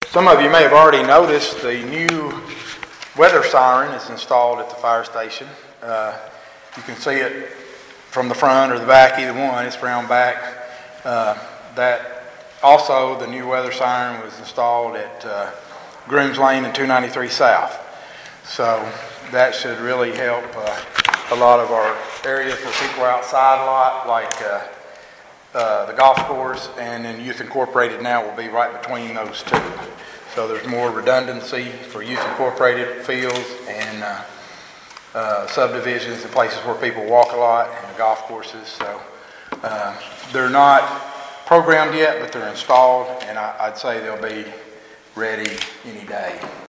Some of you may have already noticed the new weather siren is installed at the fire station. You can see it from the front or the back, either one. It's round back. Also, the new weather siren was installed at Grooms Lane and 293 South. So that should really help a lot of our areas where people are outside a lot, like the golf course, and then Youth Incorporated now will be right between those two. So there's more redundancy for Youth Incorporated fields and subdivisions and places where people walk a lot, and the golf courses. So they're not programmed yet, but they're installed, and I'd say they'll be ready any day.